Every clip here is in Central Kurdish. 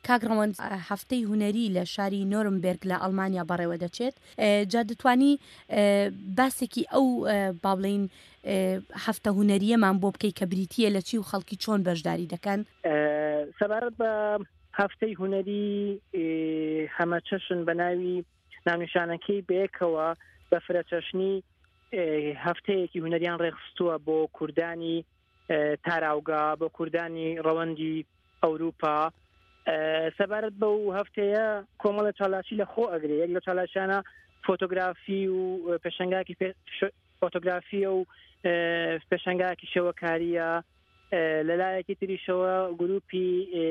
کاگڕەوەند هەفتەی هونەری لە شاری نۆرنبێرگ لە ئەڵمانیا بەڕێوە دەچێت. جا دەتوانی باسێکی ئەو با بڵێین هەفتە هونەریەمان بۆ بکەی کە بریتیە لە چی و خەڵکی چۆن بەشداری دەکەن؟ سەبارەت بە هەفتەی هونەری هەمە چەشن بە ناوی ناونیشانەکەی بەیەکەوە بە فرەچەشنی هەفتەیەکی هونەریان ڕێخستووە بۆ کوردانی تاراوگا، بۆ کوردانی ڕەوەندی ئەوروپا. سەبارەت بەو هەفتەیە کۆمەڵە چالاکی لە خۆ ئەگرێ. یەک لە چالاشانە فۆتۆگرافی و پێشەنگاکی فۆتۆگرافیە و پێشەنگاکی شێوەکاریە. لەلایەکی تریشەوە گروپی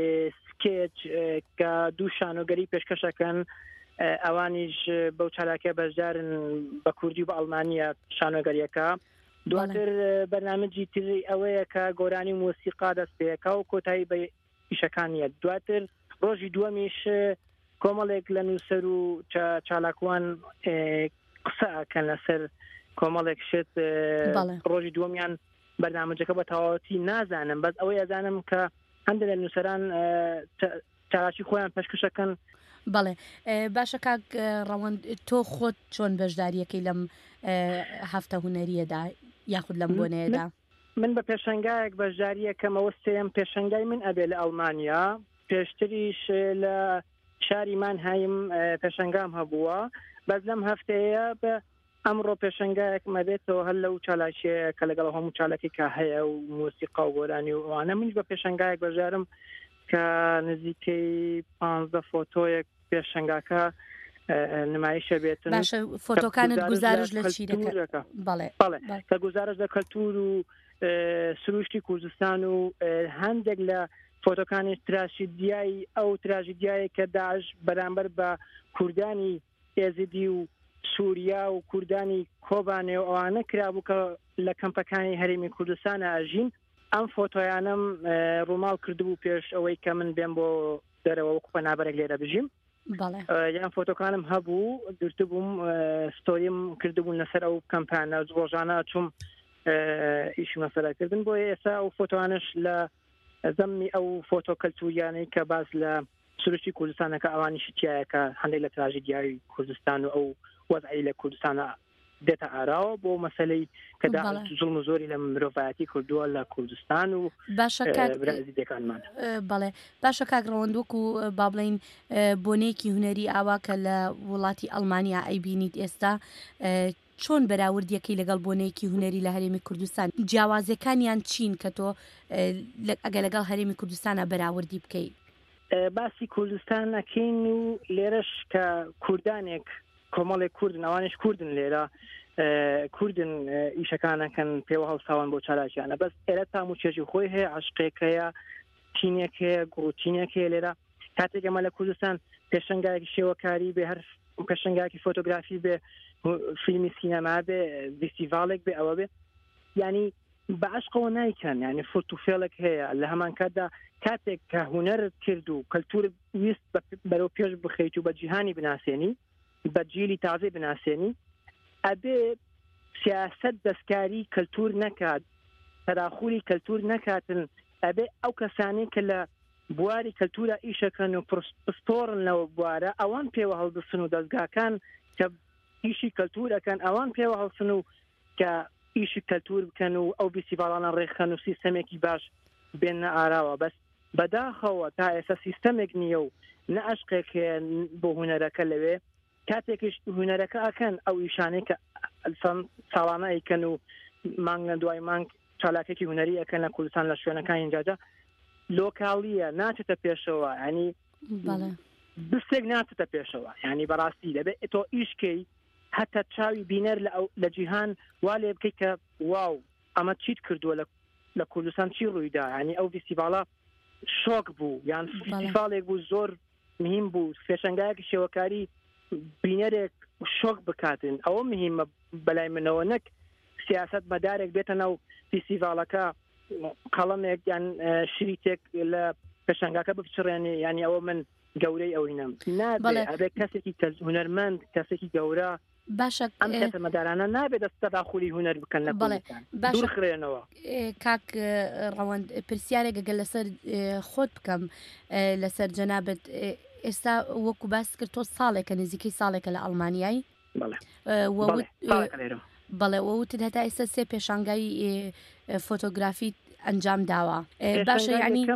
سکێچ کە دوو شانۆگەری پێشکەشەکەن، ئەوانیش بەو چالاکە بەشدارن بە کوردی و بە ئەڵمانیە شانۆگەریەکە. دواتر بەرنامجی تری ئەوەیە کە گۆرانی مۆسیقا دەست پێەکە و کۆتایی بە ئیشەکانیە. دواتر ڕۆژی دووەمیش کۆمەڵێک لە نووسەر و چالاکوان قسە ئەکەن لەسەر کۆمەڵێک شت. ڕۆژی دووەمیان بەرنامجەکە بە تەواوەتی نازانم، بەس ئەوەی ئەزانم کە هەندێک لە نووسەران چالاکی خۆیان پێشکەشەکەن. بەڵێ باشە کاک ڕەوەند، تۆ خۆت چۆن بەشداریەکەی لەم هەفتە هونەریەدا یاخود لەم بۆنەیەدا؟ من بە پێشەنگایەک بەشداریەکەمەوە سێم پێشەنگای من ئەبێ لە ئەڵمانیا. پێشتریش لە شاری مانهایم پێشەنگام هەبووە، بەس لەم هەفتەیە بە ئەمڕۆ پێشەنگایەک مەبێتەوە هەر لەو چالاشەیە کە لەگەڵ هەموو چالێکی کە هەیە و مۆسیقا و گۆرانی و ئەوانە. منیش بە پێشەنگایەک بەشدارم کە نزیکەی 15 فۆتۆیەک پێشەنگاکە نمایشە بێتن. باشە فۆتۆکانت گزارش لە چی دەکە؟ بەڵێ کە گزارش لە کەلتور و سروشتی کوردستان و هەندێک لە فۆتۆکانی تراژیدیای ئەو تراژیدیای کە داعش بەرامبەر بە کوردانی ئێزیدی و سووریا و کوردانی کۆبانێ و ئەوانە کرابوو کە لە کەمپەکانی هەرێمی کوردستانە ئاژین. ئەم فۆتۆیانم ڕووماڵ کردبوو پێش ئەوەی کە من بێم بۆ دەرەوە وەکو پەنابەرێک لێرە بژیم. یان فۆتۆکانم هەبوو گرتبووم، ستۆریم کردبوون لەسەر ئەو کەمپانە ڕۆژانە چوم ئیشی مەسەلاکردن. بۆ ئێستا ئەو فۆتۆانش لە زەممی ئەو فۆتۆ کەلتوریانەی کە باز لە سروشتی کوردستانەکە ئەوانیش تایەکە هەندێک لە تراژیدیای کوردستان و ئەو وەزعی لە کوردستانە دێتە ئاراوە بۆ مەسەلەی کە زوڵم و زۆری لە مرۆڤایەتی کردووە لە کوردستان و برازیلەکانمان. بەڵێ باشە کاک ڕەوەند، وەکو با بڵێین بۆنەیەکی هونەری ئاوا کە لە وڵاتی ئەڵمانیا ئەیبینیت ئێستا، چۆن بەراوردیەکەی لەگەڵ بۆنەیەکی هونەری لە هەرێمی کوردستان؟ جیاوازەکانیان چین کە تۆ ئەگە لەگەڵ هەرێمی کوردستانە بەراوردی بکەیت؟ باسی کوردستان نەکەین و لێرەش کە کوردانێک کۆمەڵێک کوردن، ئەوانش کوردن لێرە کوردن ئیشەکانەکەن پێوە هەڵساوان بۆ چالاکیانە. بەس ئێرە تام و چێژی خۆی هەیە، عشقێکەیە، تینێک هەیە، گوڵتینێک هەیە لێرە. کاتێک ئەمە لە کوردستان پێشەنگایەکی شێوەکاری بێ، هەر پێشەنگایەکی فۆتۆگرافی بێ، فیلمی سینەما بێ، فیستیڤالێک بێ، ئەوە بێ، ینی بە عشقەوە نایکەن، ینی فۆتۆفێڵێک هەیە. لە هەمان کاتدا کاتێک کە هونەرت کرد و کەلتور ویست بەرەو پێش بخەیت و بە جیهانی بناسێنی، بە جیلی تازە بناسێنی، ئەبێ سیاست دەستکاری کەلتور نەکات، تەداخولی کەلتور نەکاتن. ئەبێ ئەو کەسانی کە لە بواری کەلتورە ئیشەکەن و پستۆڕن لەوە بوارە، ئەوان پێوە هەڵبسن و دەستگاکان کە ئیشی کەلتورەکەن ئەوان پێوە هەڵسن و کە ئیشی کەلتور بکەن و ئەو فیستیڤالانە ڕێکخەن و سیستەمێکی باش بێنە ئاراوە. بەس بەداخەوە تا ئێستا سیستەمێک نییە و نە عشقێک بۆ هونەرەکە لەوێ. کاتێکیش هونەرەکە ئەکەن ئەو ئیشانەی کە ساڵانە ئەیکەن و مانگە دوای مانگ چالاکێکی هونەری ئەکەن لە کوردستان لە شوێنەکانی جاجا لۆکاڵیە، ناچێتە پێشەوە، ینی بستێک ناچێتە پێشەوە. ینی بەڕاستی دەبێت تۆ ئیشکەی هەتا چاوی بینەر لە جیهان وا لێ بکەیت کە واو ئەمە چیت کردووە لە کوردستان، چی ڕوویدا. ینی ئەو فیستیڤاڵە شۆک بوو، یان فیستیڤالێک بوو زۆر مهم بوو، پێشەنگایەکی شێوەکاری بینەرێک شۆک بکاتن. ئەوە مهمە بەلای منەوە، نەک سیاست مەدارێک بێتە ناو فیستیڤالەکە قەڵەمێک یان شریتێک لە پێشەنگاکە بفچڕێنێ. ینی ئەوە من گەورەی ئەوینم نابێت. ئەبێ کەسێکی هونەرمەند، کەسێکی گەورە باشە ئەم خێتەمەدارانە نابێت دەستەداخوری هوەر بکەن لە کوردستان دوورخرێنەوە. کاک ڕەوەند پرسیارێک گەگەل لەسەر خۆت بکەم لەسەر جەنابەت ئێستا وەکو باس کرد تۆ ساڵێکە نزیکەی ساڵێکە لە ئەڵمانیایی بەڵێ وەوتت هەتا ئێستا 3 پێشانگای فۆتۆگرافیت ئەنجام داوە باشە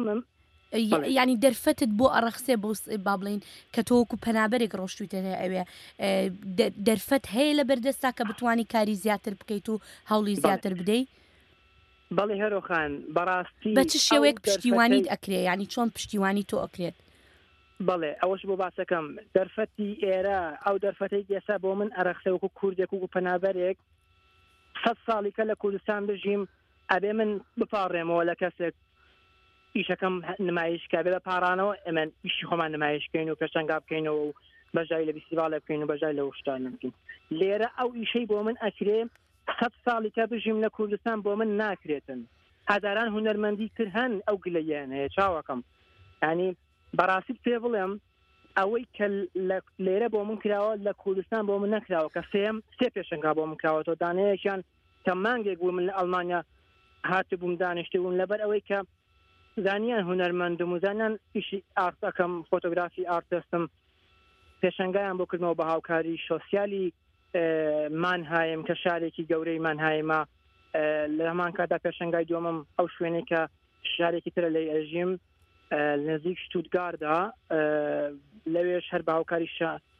ینی دەرفەتت بۆ ئەڕەخسێ بۆ با بڵین کە تۆوەکو پەنابەرێک ڕۆشتوتە ئەوێ دەرفەت هەیە لە بەردەستا کە بتانی کاری زیاتر بکەیت و هەوڵی زیاتر بدەیت؟ بەڵێ هەرۆخان بەڕاستی بە چ شێوەیەک پشتیوانیت ئەکرێ ینی چۆن پشتیوانی تۆ ئەکرێت؟ بەڵێ ئەوەش بۆ باسەکەم دەرفەتی ئێرە ئەو دەرفەتەی ئێستا بۆ من ئەرەخسەوەکو کوردێک و پەنابەرێک 100 ساڵیکە لە کوردستان بژیم ئەبێ من بپاڕێمەوە لە کەسێک ئیشەکەم نمایشکە بێ بە پارانەوە ئەمە ئیشی خۆمان نمایشکەین و پێشەنگا بکەینەوە و بەژای لە بیسیڤالە بکەین و بەژای لە شتانە بکەین. لێرە ئەو ئیشەی بۆ من ئەکرێ 100 ساڵیکە بژیم لە کوردستان بۆ من ناکرێتن. هەزاران هونەرمەندی کرد هەن ئەو گلەیان هەیە چاوەکەم ینی بەڕاستی پێ بڵێم ئەوەی کە لێرە بۆ من کراوە لە کوردستان بۆ من نەکراوە کە سێ پێشەنگا بۆ من کراوەتەوە دانەیەکیان کە مانگێک بوو من لە ئەڵمانیا هاتبووم دانیشتی بوون لەبەر ئەوەی کە زانیان هونەرمەندم و زانیان ئیشی ئارتەکەم فۆتۆگرافی ئارتستم پێشەنگایان بۆ کردمەوە بە هاوکاری سۆسیالی مانهایم کە شارێکی گەورەی مانهایمە لە هەمان کاتا پێشەنگای دووەمم ئەو شوێنێک کە شارێکی ترە لەی ئەژیم نزیک شتوتگاردا لەوێش هەر بە هاوکاری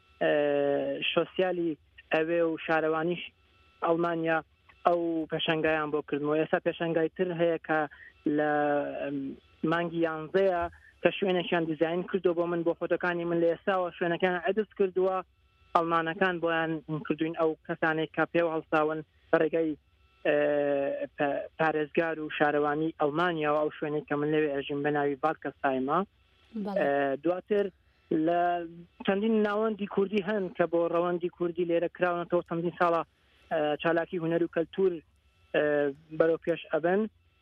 سۆسیالی ئەوێ و شارەوانیش ئەڵمانیا ئەو پێشەنگایان بۆ کردمەوە. ئێستا پێشەنگای تر هەیە کە لە مانگی 11 کە شوێنێکیان دیزاین کردو بۆ من بۆ فۆتۆکانی من لە ئێستاوە شوێنەکان عدس کردووە ئەڵمانەکان بۆیان کردوین ئەو کەسانێک کە پێ هەڵساون بەڕێگەی پارێزگار و شارەوانی ئەڵمانیا و ئەو شوێنێک کە من لەوێ ئەژیم بە ناوی بالکەسایمە. دواتر لە چەندین ناوەندی کوردی هەن کە بۆ ڕەوەندی کوردی لێرە کراونەتەوە چەندین ساڵە چالاکی هونەر و کەلتور بەرەو پێش ئەبن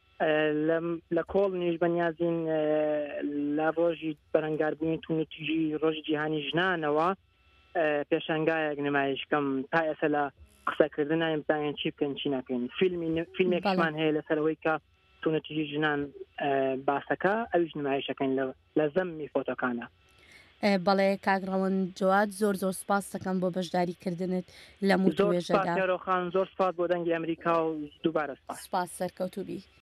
لە کۆڵ نیش بەنیازین لە ڕۆژی بەرەنگاربوونی تونوتیژی ڕۆژی جیهانی ژنانەوە پێشەنگایەک نمایشکەم تا ئێستا لە قسەکردنایم بزانین چی بکەین چی ناکەین. فیلمێکمان هەیە لەسەرەوەی کە تونوتیژی ژنان باسەکە ئەویش نمایشەکەین لە زەممی فۆتۆکانە. بەڵێ کاک ڕەوەند جواد زۆر سپاس دەکەم بۆ بەشداریکردنت لە موتوێژەدا. زۆر سپاس بۆ دەنگی ئەمریکا و دووبارە سپاس سەرکەوتوبی.